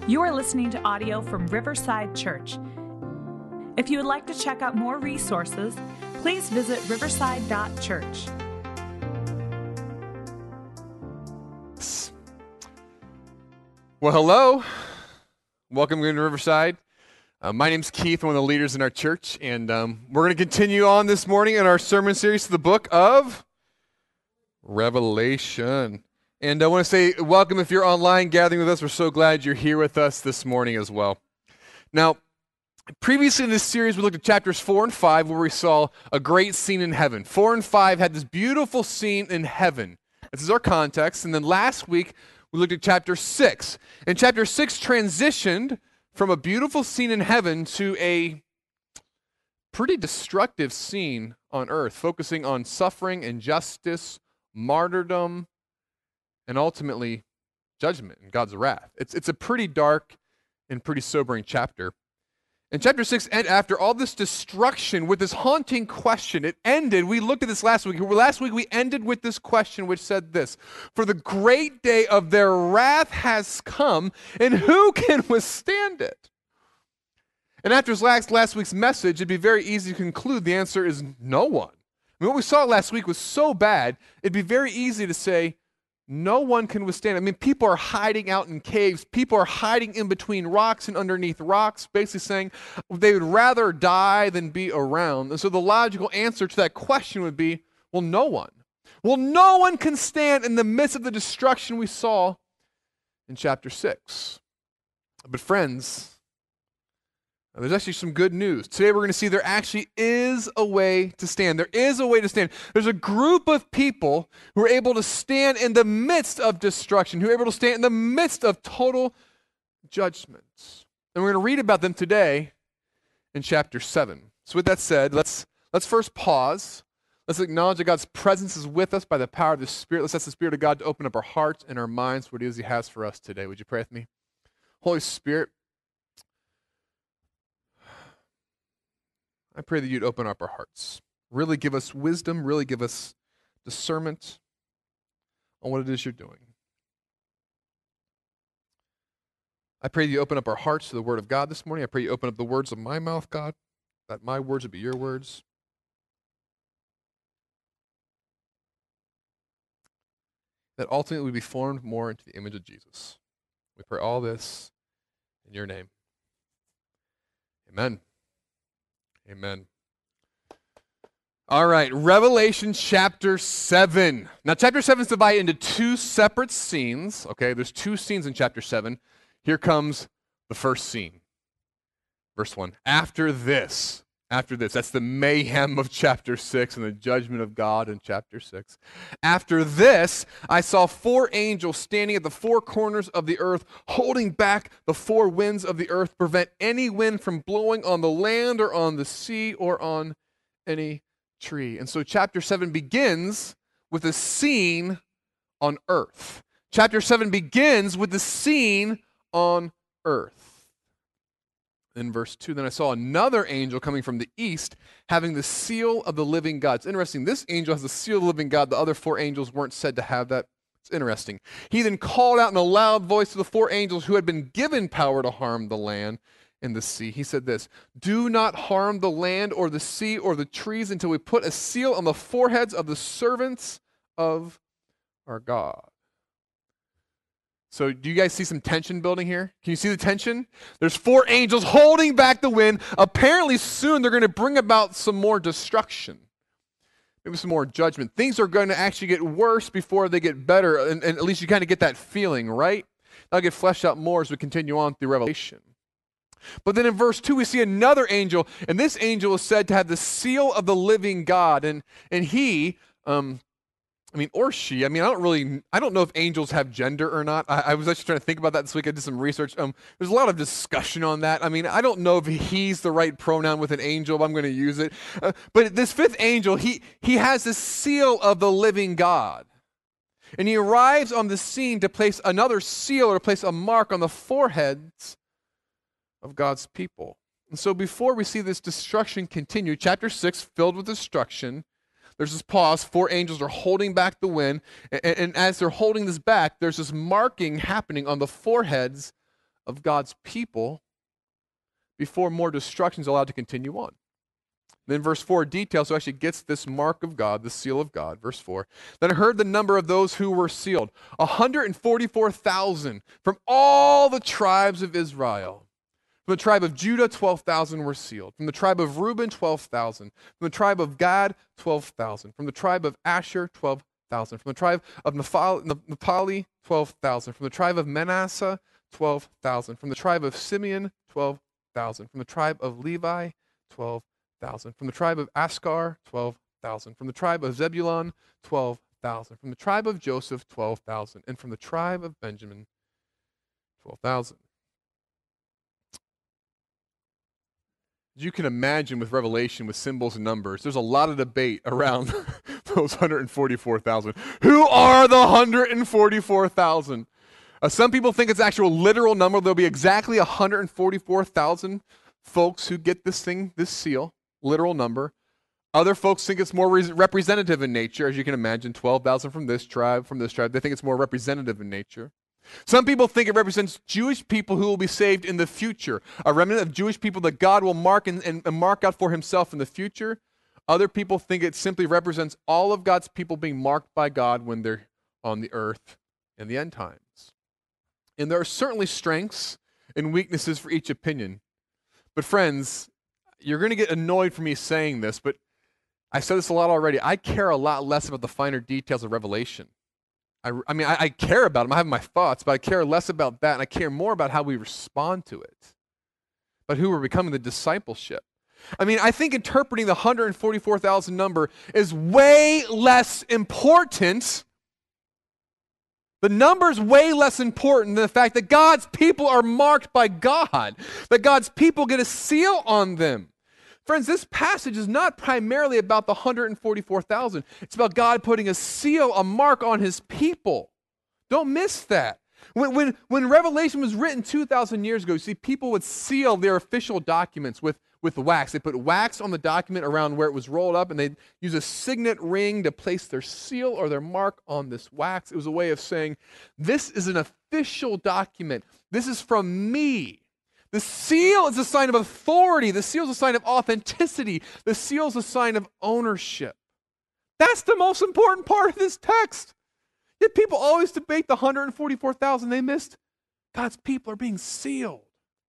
You are listening to audio from Riverside Church. If you would like to check out more resources, please visit riverside.church. Well, hello. Welcome to Riverside. My name's Keith, one of the leaders in our church, and we're going to continue on this morning in our sermon series to the book of Revelation. And I want to say welcome if you're online gathering with us. We're so glad you're here with us this morning as well. Now, previously in this series, we looked at chapters 4 and 5 where we saw a great scene in heaven. 4 and 5 had this beautiful scene in heaven. This is our context. And then last week, we looked at chapter 6. And chapter 6 transitioned from a beautiful scene in heaven to a pretty destructive scene on earth, focusing on suffering, injustice, martyrdom, and ultimately judgment and God's wrath. It's a pretty dark and pretty sobering chapter. In chapter 6, and after all this destruction with this haunting question, it ended, we looked at this last week. Last week we ended with this question which said this: for the great day of their wrath has come, and who can withstand it? And after last week's message, it'd be very easy to conclude the answer is no one. I mean, what we saw last week was so bad, it'd be very easy to say, no one can withstand it. I mean, people are hiding out in caves. People are hiding in between rocks and underneath rocks, basically saying they would rather die than be around. And so the logical answer to that question would be, well, no one. Well, no one can stand in the midst of the destruction we saw in chapter 6. But friends, there's actually some good news. Today we're going to see there actually is a way to stand. There is a way to stand. There's a group of people who are able to stand in the midst of destruction, who are able to stand in the midst of total judgment. And we're going to read about them today in chapter 7. So with that said, let's first pause. Let's acknowledge that God's presence is with us by the power of the Spirit. Let's ask the Spirit of God to open up our hearts and our minds for what it is He has for us today. Would you pray with me? Holy Spirit, I pray that you'd open up our hearts. Really give us wisdom, really give us discernment on what it is you're doing. I pray that you open up our hearts to the Word of God this morning. I pray you open up the words of my mouth, God, that my words would be your words. That ultimately we be formed more into the image of Jesus. We pray all this in your name. Amen. Amen. All right, Revelation chapter 7. Now, chapter 7 is divided into two separate scenes. Okay, there's two scenes in chapter 7. Here comes the first scene. Verse 1. After this, that's the mayhem of chapter 6 and the judgment of God in chapter 6. After this, I saw 4 angels standing at the 4 corners of the earth, holding back the 4 winds of the earth, to prevent any wind from blowing on the land or on the sea or on any tree. And so chapter 7 begins with a scene on earth. Chapter 7 begins with the scene on earth. In verse 2, then I saw another angel coming from the east, having the seal of the living God. It's interesting. This angel has the seal of the living God. The other 4 angels weren't said to have that. It's interesting. He then called out in a loud voice to the 4 angels who had been given power to harm the land and the sea. He said this: do not harm the land or the sea or the trees until we put a seal on the foreheads of the servants of our God. So do you guys see some tension building here? Can you see the tension? There's 4 angels holding back the wind. Apparently soon they're going to bring about some more destruction. Maybe some more judgment. Things are going to actually get worse before they get better. And at least you kind of get that feeling, right? That'll get fleshed out more as we continue on through Revelation. But then in verse 2 we see another angel. And this angel is said to have the seal of the living God. And he... or she, I don't know if angels have gender or not. I was actually trying to think about that this week. I did some research. There's a lot of discussion on that. I don't know if he's the right pronoun with an angel, but I'm going to use it. But this 5th angel, he has the seal of the living God. And he arrives on the scene to place another seal or place a mark on the foreheads of God's people. And so before we see this destruction continue, chapter 6 filled with destruction, there's this pause. 4 angels are holding back the wind. And as they're holding this back, there's this marking happening on the foreheads of God's people before more destruction is allowed to continue on. Then verse 4 details who actually gets this mark of God, the seal of God. Verse 4, then I heard the number of those who were sealed, 144,000 from all the tribes of Israel. From the tribe of Judah, 12,000 were sealed. From the tribe of Reuben, 12,000. From the tribe of Gad, 12,000. From the tribe of Asher, 12,000. From the tribe of Naphtali, 12,000. From the tribe of Manasseh, 12,000. From the tribe of Simeon, 12,000. From the tribe of Levi, 12,000. From the tribe of Askar, 12,000. From the tribe of Zebulun, 12,000. From the tribe of Joseph, 12,000. And from the tribe of Benjamin, 12,000. As you can imagine with Revelation, with symbols and numbers, there's a lot of debate around those 144,000. Who are the 144,000? Some people think it's actual literal number. There'll be exactly 144,000 folks who get this seal, literal number. Other folks think it's more representative in nature, as you can imagine, 12,000 from this tribe, from this tribe. They think it's more representative in nature. Some people think it represents Jewish people who will be saved in the future, a remnant of Jewish people that God will mark and mark out for himself in the future. Other people think it simply represents all of God's people being marked by God when they're on the earth in the end times. And there are certainly strengths and weaknesses for each opinion. But friends, you're going to get annoyed for me saying this, but I said this a lot already. I care a lot less about the finer details of Revelation. I care about them. I have my thoughts, but I care less about that, and I care more about how we respond to it, about who we're becoming, the discipleship. I think interpreting the 144,000 number is way less important. The number's way less important than the fact that God's people are marked by God, that God's people get a seal on them. Friends, this passage is not primarily about the 144,000. It's about God putting a seal, a mark on his people. Don't miss that. When Revelation was written 2,000 years ago, you see, people would seal their official documents with wax. They put wax on the document around where it was rolled up, and they'd use a signet ring to place their seal or their mark on this wax. It was a way of saying, this is an official document. This is from me. The seal is a sign of authority. The seal is a sign of authenticity. The seal is a sign of ownership. That's the most important part of this text. Yet people always debate the 144,000. They missed God's people are being sealed.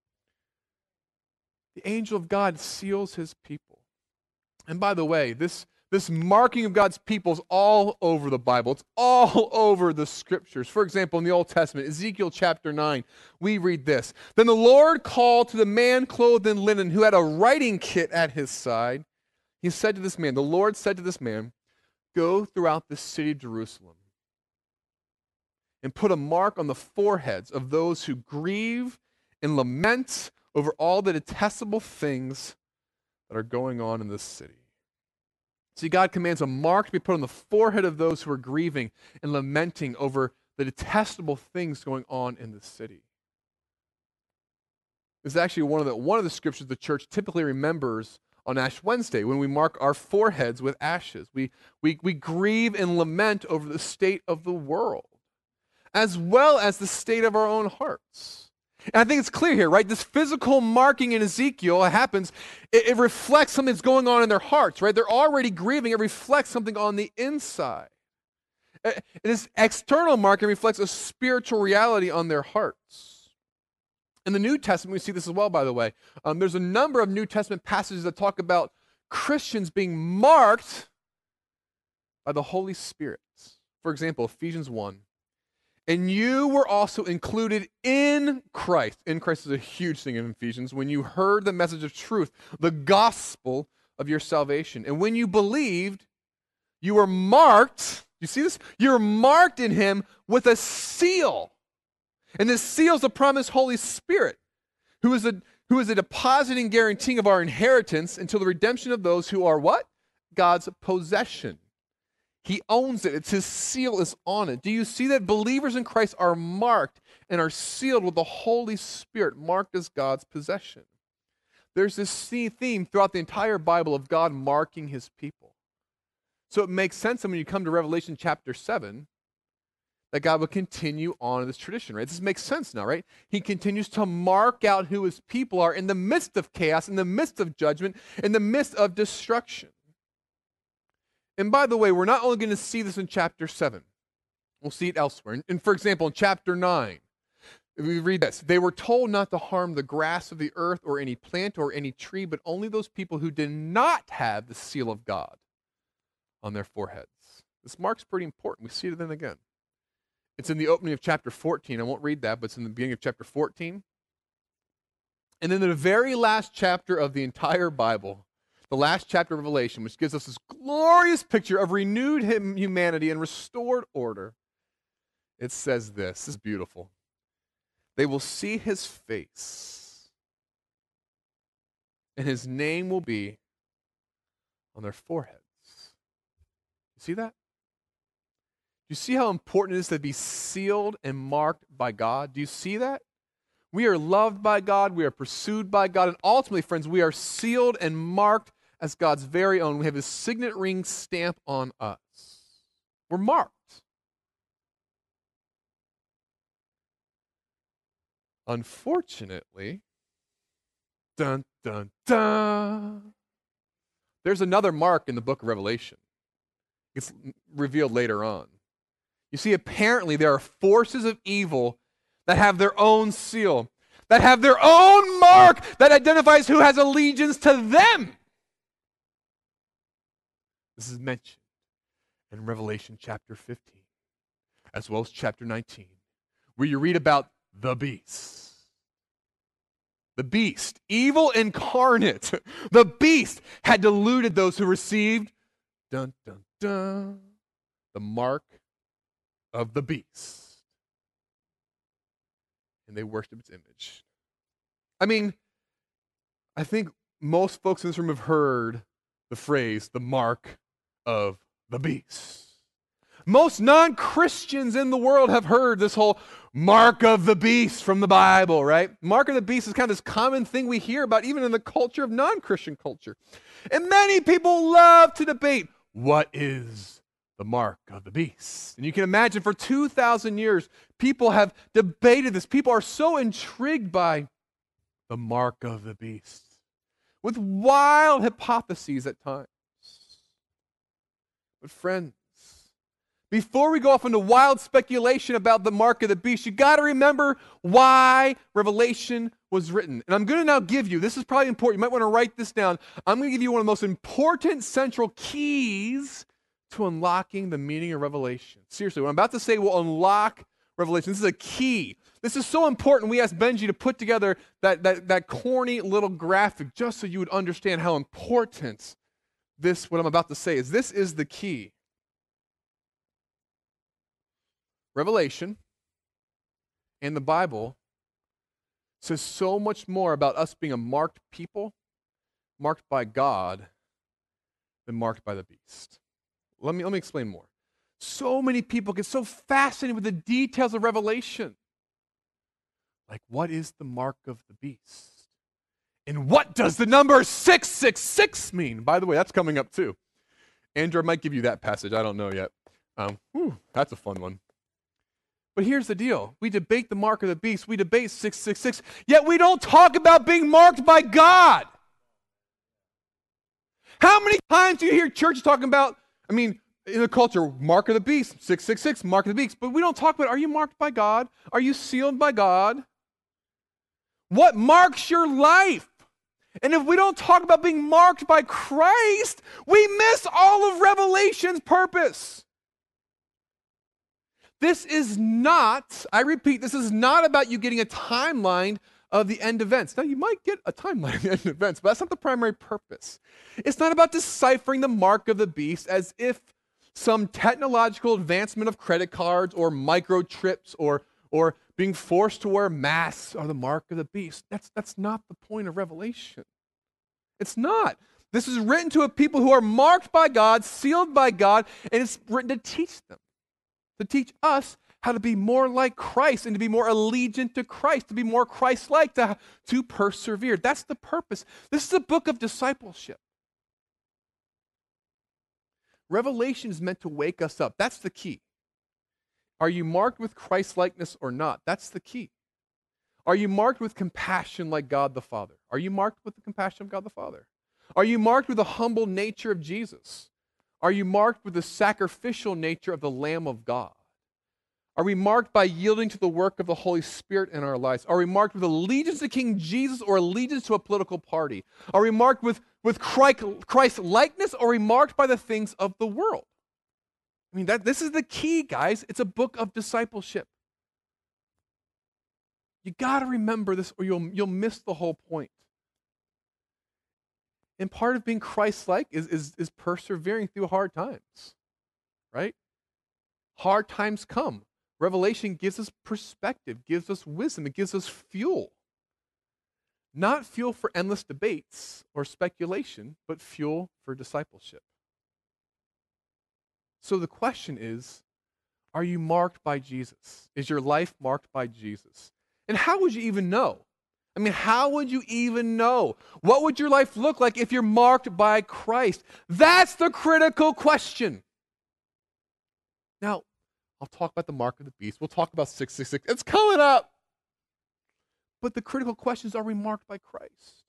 The angel of God seals his people. And by the way, this marking of God's people is all over the Bible. It's all over the scriptures. For example, in the Old Testament, Ezekiel chapter 9, we read this. Then the Lord called to the man clothed in linen who had a writing kit at his side. He said to this man, the Lord said to this man, go throughout the city of Jerusalem and put a mark on the foreheads of those who grieve and lament over all the detestable things that are going on in this city. See, God commands a mark to be put on the forehead of those who are grieving and lamenting over the detestable things going on in the city. This is actually one of the scriptures the church typically remembers on Ash Wednesday when we mark our foreheads with ashes. We grieve and lament over the state of the world, as well as the state of our own hearts. And I think it's clear here, right? This physical marking in Ezekiel happens, it reflects something that's going on in their hearts, right? They're already grieving. It reflects something on the inside. This external marking reflects a spiritual reality on their hearts. In the New Testament, we see this as well, by the way. There's a number of New Testament passages that talk about Christians being marked by the Holy Spirit. For example, Ephesians 1. And you were also included in Christ. In Christ is a huge thing in Ephesians. When you heard the message of truth, the gospel of your salvation. And when you believed, you were marked. You see this? You're marked in him with a seal. And this seal is the promised Holy Spirit, who is a depositing guaranteeing of our inheritance until the redemption of those who are what? God's possession. He owns it. It's his seal is on it. Do you see that believers in Christ are marked and are sealed with the Holy Spirit, marked as God's possession? There's this theme throughout the entire Bible of God marking his people. So it makes sense when you come to Revelation chapter 7 that God would continue on in this tradition, right? This makes sense now, right? He continues to mark out who his people are in the midst of chaos, in the midst of judgment, in the midst of destruction. And by the way, we're not only going to see this in chapter 7. We'll see it elsewhere. And for example, in chapter 9, we read this. They were told not to harm the grass of the earth or any plant or any tree, but only those people who did not have the seal of God on their foreheads. This mark's pretty important. We see it then again. It's in the opening of chapter 14. I won't read that, but it's in the beginning of chapter 14. And then the very last chapter of the entire Bible, the last chapter of Revelation, which gives us this glorious picture of renewed humanity and restored order, it says this. This is beautiful. They will see his face, and his name will be on their foreheads. You see that? Do you see how important it is to be sealed and marked by God? Do you see that? We are loved by God. We are pursued by God. And ultimately, friends, we are sealed and marked as God's very own. We have his signet ring stamp on us. We're marked. Unfortunately, dun, dun, dun, there's another mark in the book of Revelation. It's revealed later on. You see, apparently there are forces of evil that have their own seal, that have their own mark that identifies who has allegiance to them. This is mentioned in Revelation chapter 15, as well as chapter 19, where you read about the beast. The beast, evil incarnate, the beast had deluded those who received, dun, dun, dun, the mark of the beast. And they worship its image. I mean, I think most folks in this room have heard the phrase, the mark of the beast. Most non-Christians in the world have heard this whole mark of the beast from the Bible, right? Mark of the beast is kind of this common thing we hear about even in the culture of non-Christian culture. And many people love to debate, what is the mark of the beast? And you can imagine for 2,000 years, people have debated this. People are so intrigued by the mark of the beast, with wild hypotheses at times. But friends, before we go off into wild speculation about the mark of the beast, you got to remember why Revelation was written. And I'm going to now give you, this is probably important, you might want to write this down. I'm going to give you one of the most important central keys to unlocking the meaning of Revelation. Seriously, what I'm about to say will unlock Revelation. This is a key. This is so important. We asked Benji to put together that corny little graphic just so you would understand how important this, what I'm about to say is. This is the key. Revelation and the Bible says so much more about us being a marked people, marked by God, than marked by the beast. Let me explain more. So many people get so fascinated with the details of Revelation. Like, what is the mark of the beast? And what does the number 666 mean? By the way, that's coming up too. Andrew, I might give you that passage. I don't know yet. That's a fun one. But here's the deal. We debate the mark of the beast. We debate 666, yet we don't talk about being marked by God. How many times do you hear churches talking about, in the culture, mark of the beast, 666, mark of the beast, but we don't talk about, are you marked by God? Are you sealed by God? What marks your life? And if we don't talk about being marked by Christ, we miss all of Revelation's purpose. This is not, I repeat, this is not about you getting a timeline of the end events. Now, you might get a timeline of the end events, but that's not the primary purpose. It's not about deciphering the mark of the beast as if some technological advancement of credit cards or microchips or being forced to wear masks are the mark of the beast. That's not the point of Revelation. It's not. This is written to a people who are marked by God, sealed by God, and it's written to teach them. To teach us how to be more like Christ and to be more allegiant to Christ, to be more Christ-like, to persevere. That's the purpose. This is a book of discipleship. Revelation is meant to wake us up. That's the key. Are you marked with Christ-likeness or not? That's the key. Are you marked with compassion like God the Father? Are you marked with the compassion of God the Father? Are you marked with the humble nature of Jesus? Are you marked with the sacrificial nature of the Lamb of God? Are we marked by yielding to the work of the Holy Spirit in our lives? Are we marked with allegiance to King Jesus or allegiance to a political party? Are we marked with Christ-likeness or are we marked by the things of the world? I mean, this is the key, guys. It's a book of discipleship. You got to remember this or you'll miss the whole point. And part of being Christ-like is persevering through hard times, right? Hard times come. Revelation gives us perspective, gives us wisdom, it gives us fuel. Not fuel for endless debates or speculation, but fuel for discipleship. So the question is, are you marked by Jesus? Is your life marked by Jesus? And how would you even know? I mean, how would you even know? What would your life look like if you're marked by Christ? That's the critical question. Now, I'll talk about the mark of the beast. We'll talk about 666. It's coming up. But the critical question is, are we marked by Christ?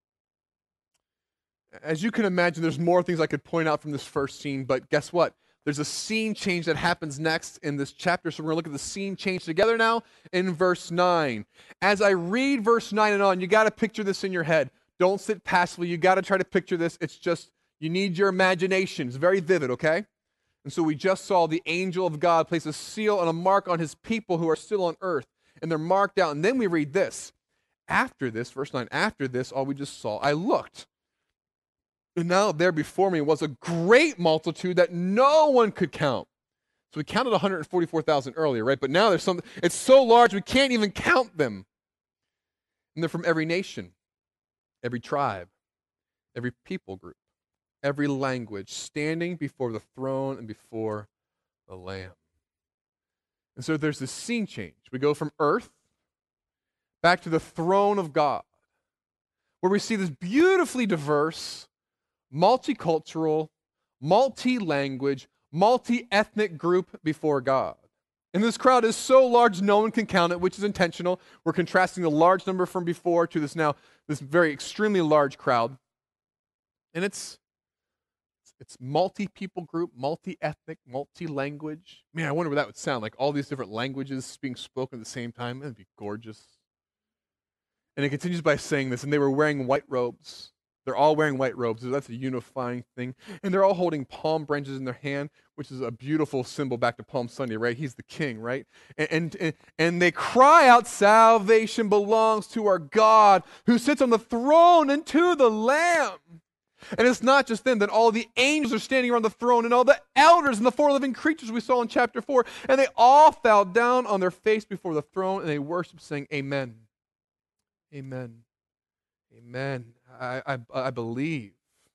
As you can imagine, there's more things I could point out from this first scene, but guess what? There's a scene change that happens next in this chapter, so we're going to look at the scene change together now in verse 9. As I read verse 9 and on, you got to picture this in your head. Don't sit passively. You got to try to picture this. It's just, you need your imagination. It's very vivid, okay? And so we just saw the angel of God place a seal and a mark on his people who are still on earth, and they're marked out. And then we read this. After this, verse 9, after this, all we just saw, I looked. And now there before me was a great multitude that no one could count. So we counted 144,000 earlier, right? But now there's something, it's so large we can't even count them. And they're from every nation, every tribe, every people group, every language, standing before the throne and before the Lamb. And so there's this scene change. We go from earth back to the throne of God, where we see this beautifully diverse, multicultural, multi-language, multi-ethnic group before God. And this crowd is so large no one can count it, which is intentional. We're contrasting the large number from before to this very extremely large crowd. And it's multi-people group, multi-ethnic, multi-language. Man, I wonder what that would sound like. All these different languages being spoken at the same time. That'd be gorgeous. And it continues by saying this, and they were wearing white robes. They're all wearing white robes. So that's a unifying thing. And they're all holding palm branches in their hand, which is a beautiful symbol back to Palm Sunday, right? He's the king, right? And they cry out, salvation belongs to our God who sits on the throne and to the Lamb. And it's not just them, that all the angels are standing around the throne and all the elders and the four living creatures we saw in chapter 4. And they all fell down on their face before the throne and they worshiped, saying, Amen. Amen. Amen. I believe.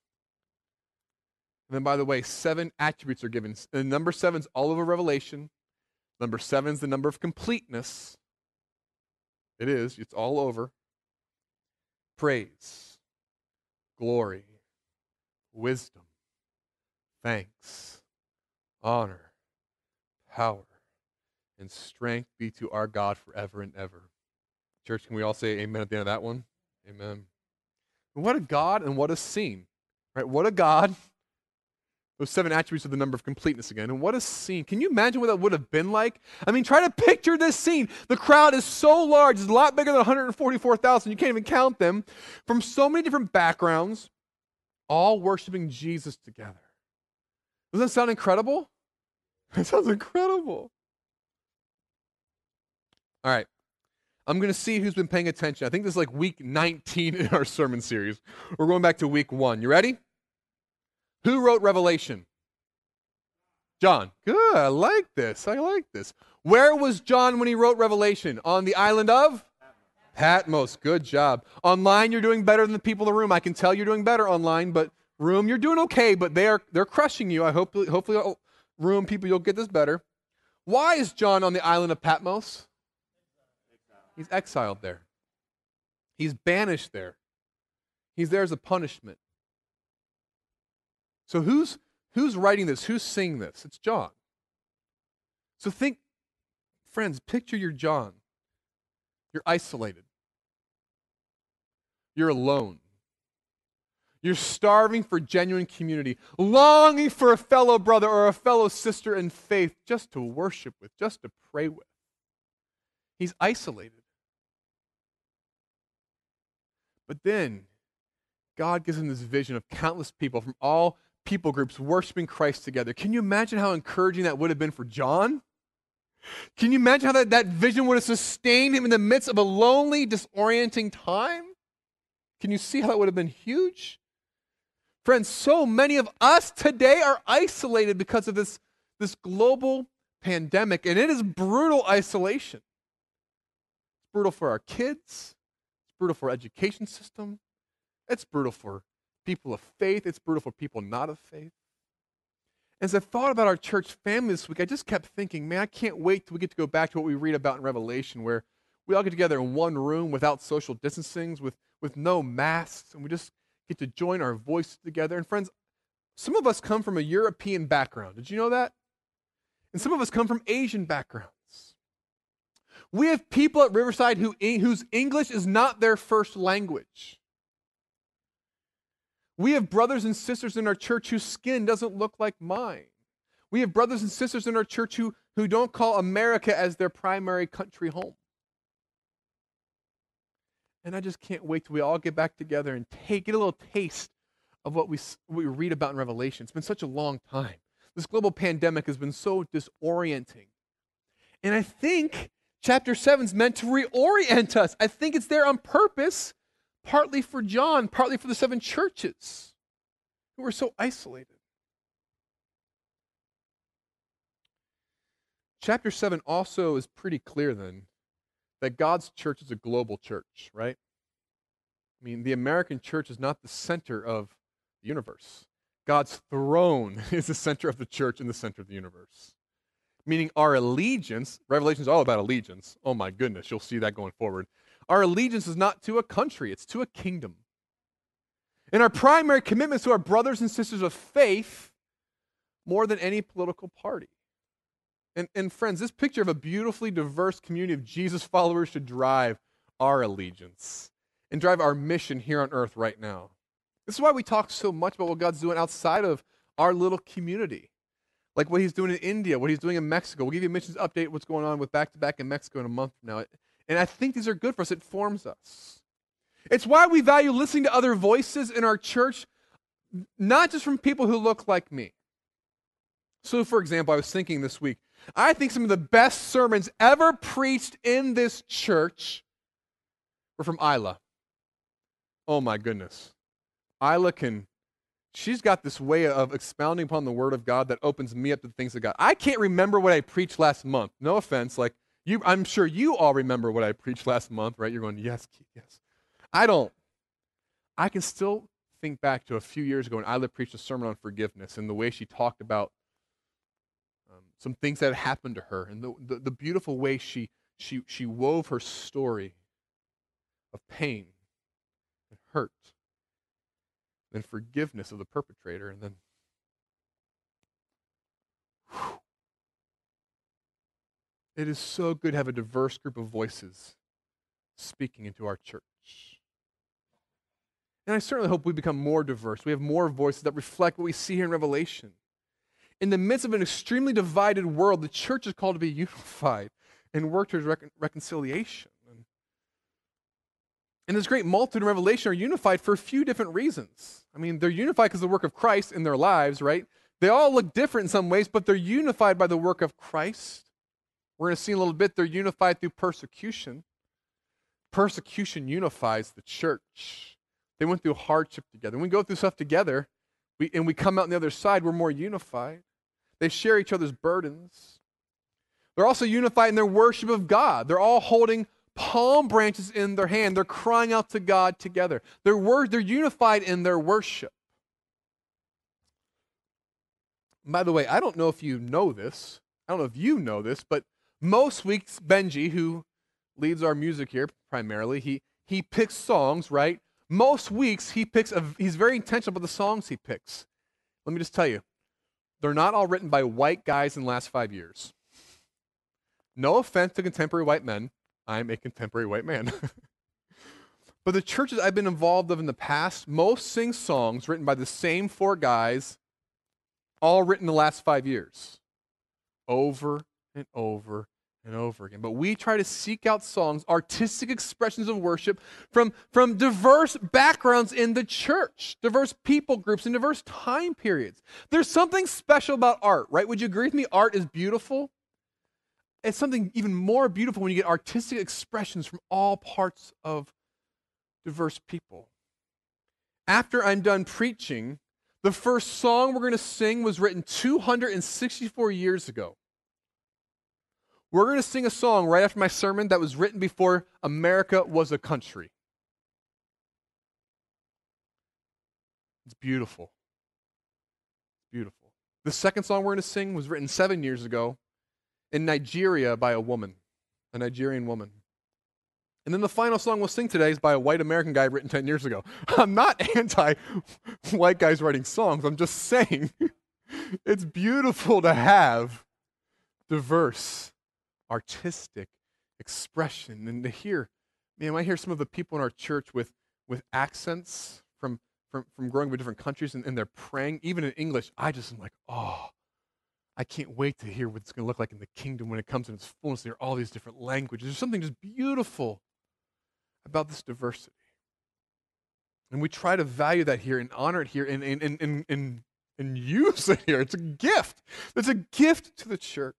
And then, by the way, 7 attributes are given. And number 7's all over Revelation. Number 7's the number of completeness. It is. It's all over. Praise, glory, wisdom, thanks, honor, power, and strength be to our God forever and ever. Church, can we all say amen at the end of that one? Amen. What a God and what a scene, right? What a God. Those 7 attributes of the number of completeness again. And what a scene. Can you imagine what that would have been like? I mean, try to picture this scene. The crowd is so large. It's a lot bigger than 144,000. You can't even count them. From so many different backgrounds, all worshiping Jesus together. Doesn't that sound incredible? It sounds incredible. All right. I'm going to see who's been paying attention. I think this is like week 19 in our sermon series. We're going back to week 1. You ready? Who wrote Revelation? John. Good. I like this. Where was John when he wrote Revelation? On the island of? Patmos. Good job. Online, you're doing better than the people in the room. I can tell you're doing better online, but room, you're doing okay, but they're crushing you. I hopefully, room people, you'll get this better. Why is John on the island of Patmos? He's exiled there. He's banished there. He's there as a punishment. So who's writing this? Who's singing this? It's John. So think Friends, picture you're John. You're isolated. You're alone. You're starving for genuine community, longing for a fellow brother or a fellow sister in faith just to worship with, just to pray with. He's isolated. But then, God gives him this vision of countless people from all people groups worshiping Christ together. Can you imagine how encouraging that would have been for John? Can you imagine how that vision would have sustained him in the midst of a lonely, disorienting time? Can you see how that would have been huge? Friends, so many of us today are isolated because of this global pandemic, and it is brutal isolation. It's brutal for our kids. It's brutal for our education system. It's brutal for people of faith. It's brutal for people not of faith. As I thought about our church family this week, I just kept thinking, man, I can't wait till we get to go back to what we read about in Revelation, where we all get together in one room without social distancing, with no masks, and we just get to join our voices together. And friends, some of us come from a European background. Did you know that? And some of us come from Asian backgrounds. We have people at Riverside whose English is not their first language. We have brothers and sisters in our church whose skin doesn't look like mine. We have brothers and sisters in our church who don't call America as their primary country home. And I just can't wait till we all get back together and get a little taste of what we read about in Revelation. It's been such a long time. This global pandemic has been so disorienting. And I think chapter 7 is meant to reorient us. I think it's there on purpose, partly for John, partly for the 7 churches who are so isolated. Chapter 7 also is pretty clear then that God's church is a global church, right? I mean, the American church is not the center of the universe. God's throne is the center of the church and the center of the universe. Meaning our allegiance, Revelation is all about allegiance. Oh my goodness, you'll see that going forward. Our allegiance is not to a country, it's to a kingdom. And our primary commitment is to our brothers and sisters of faith more than any political party. And friends, this picture of a beautifully diverse community of Jesus followers should drive our allegiance and drive our mission here on earth right now. This is why we talk so much about what God's doing outside of our little community. Like what he's doing in India, what he's doing in Mexico. We'll give you a missions update what's going on with Back to Back in Mexico in a month from now. And I think these are good for us. It forms us. It's why we value listening to other voices in our church, not just from people who look like me. So, for example, I was thinking this week, I think some of the best sermons ever preached in this church were from Isla. Oh my goodness. Isla she's got this way of expounding upon the Word of God that opens me up to the things of God. I can't remember what I preached last month. No offense. I'm sure you all remember what I preached last month, right? You're going, yes, Keith, yes. I don't. I can still think back to a few years ago when Isla preached a sermon on forgiveness and the way she talked about some things that had happened to her and the beautiful way she wove her story of pain and hurt and forgiveness of the perpetrator, and then it is so good to have a diverse group of voices speaking into our church. And I certainly hope we become more diverse. We have more voices that reflect what we see here in Revelation. In the midst of an extremely divided world, the church is called to be unified and work towards reconciliation. And this great multitude in Revelation are unified for a few different reasons. I mean, they're unified because of the work of Christ in their lives, right? They all look different in some ways, but they're unified by the work of Christ. We're going to see in a little bit they're unified through persecution. Persecution unifies the church. They went through hardship together. When we go through stuff together, we come out on the other side, we're more unified. They share each other's burdens. They're also unified in their worship of God. They're all holding palm branches in their hand. They're crying out to God together. They're unified in their worship. By the way, I don't know if you know this. I don't know if you know this, but most weeks, Benji, who leads our music here primarily, he picks songs, right? Most weeks, he's very intentional about the songs he picks. Let me just tell you, they're not all written by white guys in the last 5 years. No offense to contemporary white men. I'm a contemporary white man. But the churches I've been involved of in the past, most sing songs written by the same four guys, all written in the last 5 years, over and over and over again. But we try to seek out songs, artistic expressions of worship from diverse backgrounds in the church, diverse people groups in diverse time periods. There's something special about art, right? Would you agree with me? Art is beautiful. It's something even more beautiful when you get artistic expressions from all parts of diverse people. After I'm done preaching, the first song we're going to sing was written 264 years ago. We're going to sing a song right after my sermon that was written before America was a country. It's beautiful. Beautiful. The second song we're going to sing was written 7 years ago in Nigeria by a woman, a Nigerian woman. And then the final song we'll sing today is by a white American guy written 10 years ago. I'm not anti-white guys writing songs. I'm just saying it's beautiful to have diverse, artistic expression. And to hear, man, I hear some of the people in our church with accents from growing up in different countries and they're praying, even in English, I just am like, oh, I can't wait to hear what it's going to look like in the kingdom when it comes in its fullness. There are all these different languages. There's something just beautiful about this diversity. And we try to value that here and honor it here and use it here. It's a gift. It's a gift to the church.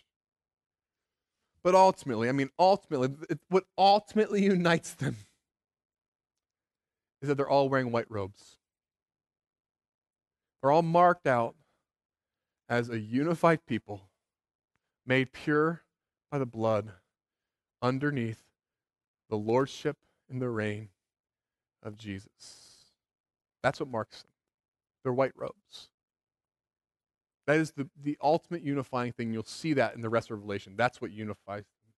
But ultimately, what ultimately unites them is that they're all wearing white robes. They're all marked out as a unified people made pure by the blood underneath the lordship and the reign of Jesus. That's what marks them. They're white robes. That is the ultimate unifying thing. You'll see that in the rest of Revelation. That's what unifies them.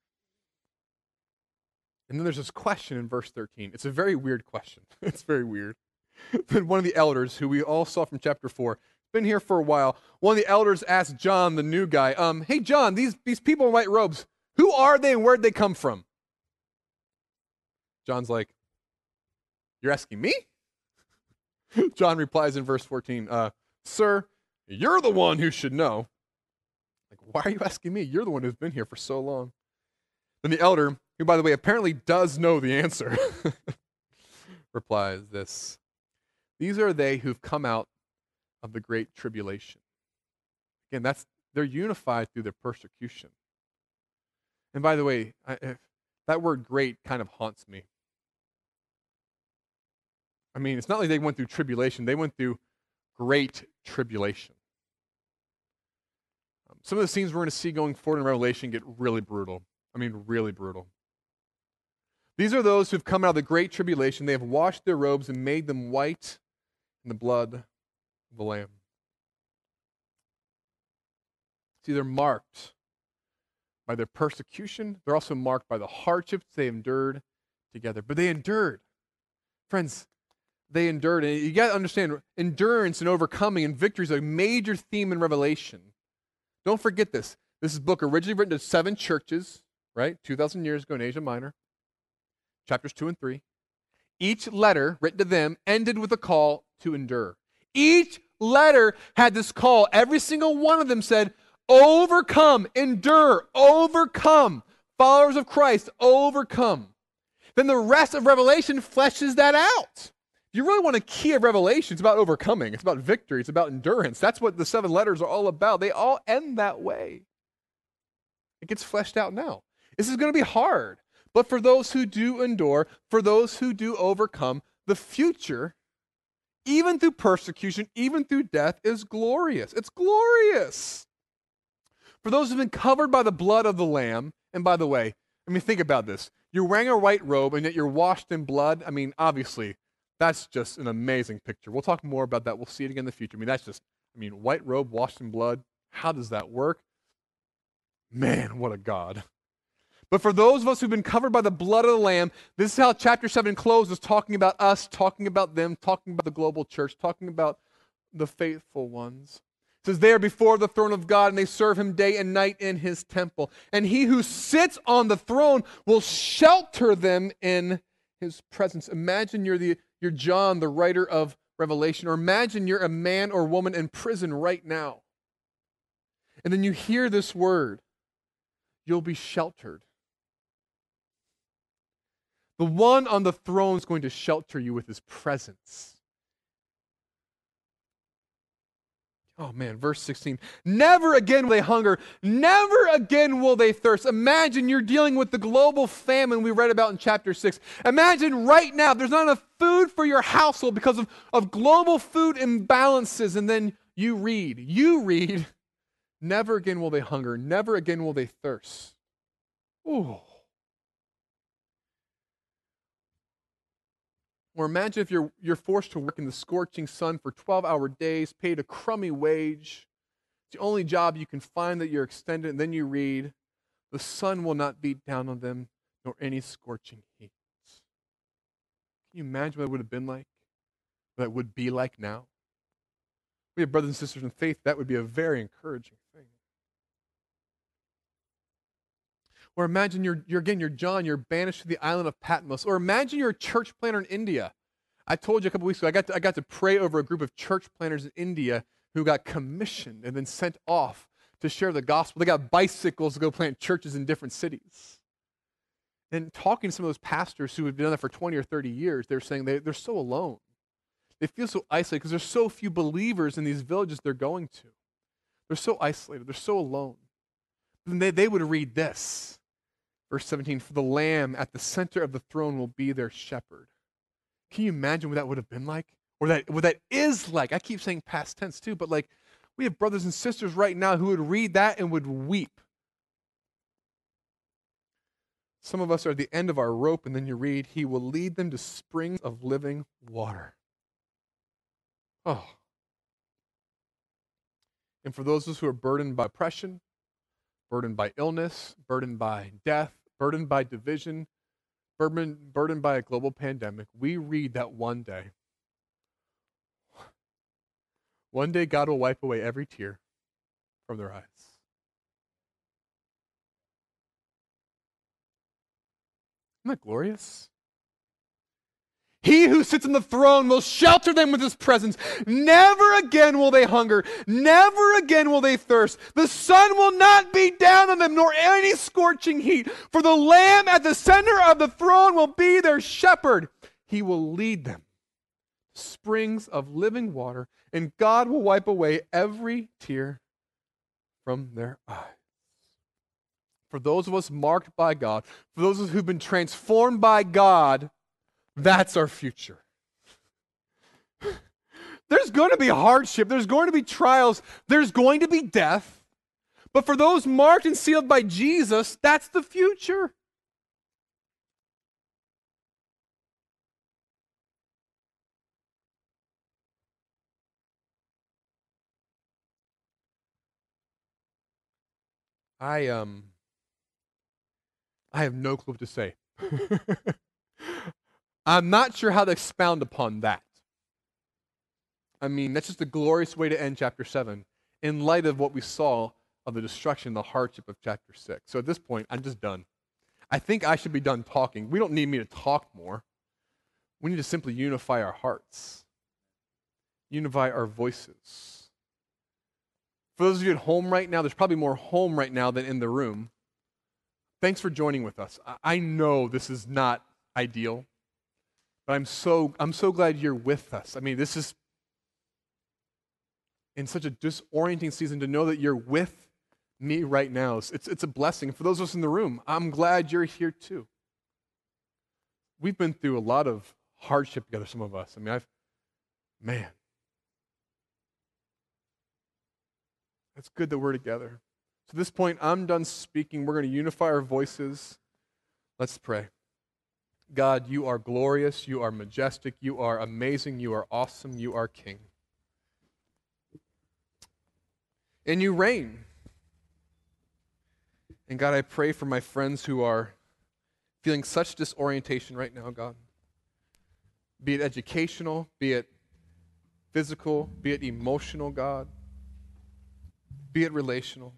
And then there's this question in verse 13. It's a very weird question. It's very weird. But one of the elders, who we all saw from chapter 4, been here for a while, one of the elders asked John, the new guy, hey, John, these people in white robes, who are they and where'd they come from? John's like, you're asking me? John replies in verse 14, sir, you're the one who should know. Like, why are you asking me? You're the one who's been here for so long. Then the elder, who, by the way, apparently does know the answer, replies this. These are they who've come out of the great tribulation. Again, they're unified through their persecution. And by the way, that word great kind of haunts me. I mean, it's not like they went through tribulation. They went through great tribulation. Some of the scenes we're going to see going forward in Revelation get really brutal. I mean, really brutal. These are those who've come out of the great tribulation. They have washed their robes and made them white in the blood of the Lamb. See, they're marked by their persecution. They're also marked by the hardships they endured together. But they endured. Friends, they endured. And you got to understand, endurance and overcoming and victory is a major theme in Revelation. Don't forget this. This is a book originally written to 7 churches, right? 2,000 years ago in Asia Minor. Chapters 2 and 3. Each letter written to them ended with a call to endure. Each letter had this call. Every single one of them said, overcome, endure, overcome. Followers of Christ, overcome. Then the rest of Revelation fleshes that out. If you really want a key of Revelation, it's about overcoming. It's about victory. It's about endurance. That's what the 7 letters are all about. They all end that way. It gets fleshed out now. This is going to be hard. But for those who do endure, for those who do overcome, the future, even through persecution, even through death, is glorious. It's glorious. For those who've been covered by the blood of the Lamb, and by the way, I mean, think about this. You're wearing a white robe and yet you're washed in blood. I mean, obviously, that's just an amazing picture. We'll talk more about that. We'll see it again in the future. I mean, white robe washed in blood. How does that work? Man, what a God. But for those of us who've been covered by the blood of the Lamb, this is how chapter 7 closes, talking about us, talking about them, talking about the global church, talking about the faithful ones. It says, they are before the throne of God, and they serve him day and night in his temple. And he who sits on the throne will shelter them in his presence. Imagine you're John, the writer of Revelation, or imagine you're a man or woman in prison right now. And then you hear this word, you'll be sheltered. The one on the throne is going to shelter you with his presence. Oh man, verse 16. Never again will they hunger. Never again will they thirst. Imagine you're dealing with the global famine we read about in chapter 6. Imagine right now there's not enough food for your household because of global food imbalances. And then you read, never again will they hunger. Never again will they thirst. Ooh. Or imagine if you're forced to work in the scorching sun for 12-hour days, paid a crummy wage. It's the only job you can find that you're extended. And then you read, the sun will not beat down on them, nor any scorching heat. Can you imagine what it would have been like? What it would be like now? We have brothers and sisters in faith, that would be a very encouraging thing. Or imagine you're John, you're banished to the island of Patmos. Or imagine you're a church planter in India. I told you a couple weeks ago, I got to pray over a group of church planters in India who got commissioned and then sent off to share the gospel. They got bicycles to go plant churches in different cities. And talking to some of those pastors who had been done that for 20 or 30 years, they're saying they're so alone. They feel so isolated because there's so few believers in these villages they're going to. They're so isolated. They're so alone. And they would read this. Verse 17, for the Lamb at the center of the throne will be their shepherd. Can you imagine what that would have been like? Or what that is like? I keep saying past tense too, but like we have brothers and sisters right now who would read that and would weep. Some of us are at the end of our rope, and then you read, he will lead them to springs of living water. Oh. And for those of us who are burdened by oppression, burdened by illness, burdened by death, burdened by division, burdened by a global pandemic, we read that one day God will wipe away every tear from their eyes. Isn't that glorious? He who sits on the throne will shelter them with his presence. Never again will they hunger. Never again will they thirst. The sun will not beat down on them, nor any scorching heat. For the Lamb at the center of the throne will be their shepherd. He will lead them to springs of living water, and God will wipe away every tear from their eyes. For those of us marked by God, for those of us who've been transformed by God, that's our future. There's going to be hardship. There's going to be trials. There's going to be death. But for those marked and sealed by Jesus, that's the future. I have no clue what to say. I'm not sure how to expound upon that. I mean, that's just a glorious way to end chapter 7 in light of what we saw of the destruction, the hardship of chapter 6. So at this point, I'm just done. I think I should be done talking. We don't need me to talk more. We need to simply unify our hearts, unify our voices. For those of you at home right now, there's probably more home right now than in the room. Thanks for joining with us. I know this is not ideal. But I'm so glad you're with us. I mean, this is in such a disorienting season to know that you're with me right now. It's a blessing. For those of us in the room, I'm glad you're here too. We've been through a lot of hardship together, some of us. I mean, it's good that we're together. So at this point, I'm done speaking. We're going to unify our voices. Let's pray. God, you are glorious, you are majestic, you are amazing, you are awesome, you are King. And you reign. And God, I pray for my friends who are feeling such disorientation right now, God. Be it educational, be it physical, be it emotional, God. be it relational.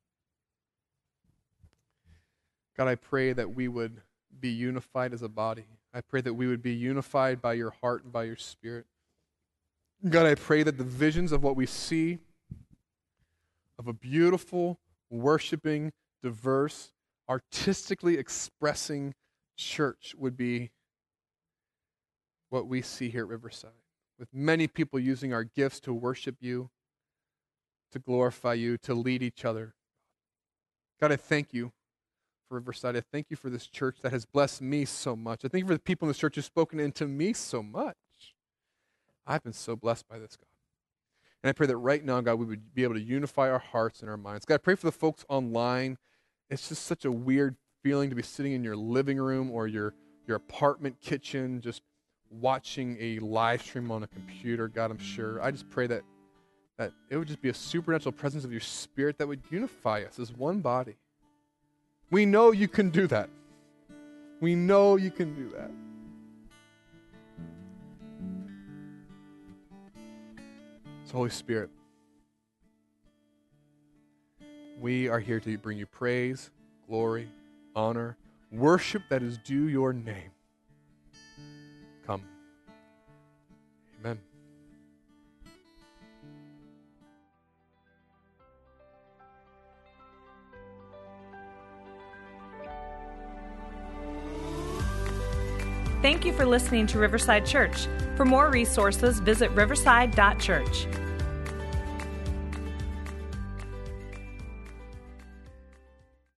God, I pray that we would be unified as a body. I pray that we would be unified by your heart and by your spirit. God, I pray that the visions of what we see, of a beautiful, worshiping, diverse, artistically expressing church would be what we see here at Riverside, with many people using our gifts to worship you, to glorify you, to lead each other. God, I thank you for Riverside. I thank you for this church that has blessed me so much. I thank you for the people in this church who have spoken into me so much. I've been so blessed by this, God. And I pray that right now, God, we would be able to unify our hearts and our minds. God, I pray for the folks online. It's just such a weird feeling to be sitting in your living room or your apartment kitchen, just watching a live stream on a computer. God, I'm sure. I just pray that it would just be a supernatural presence of your Spirit that would unify us as one body. We know you can do that. We know you can do that. So, Holy Spirit, we are here to bring you praise, glory, honor, worship that is due your name. Come. Amen. Thank you for listening to Riverside Church. For more resources, visit riverside.church.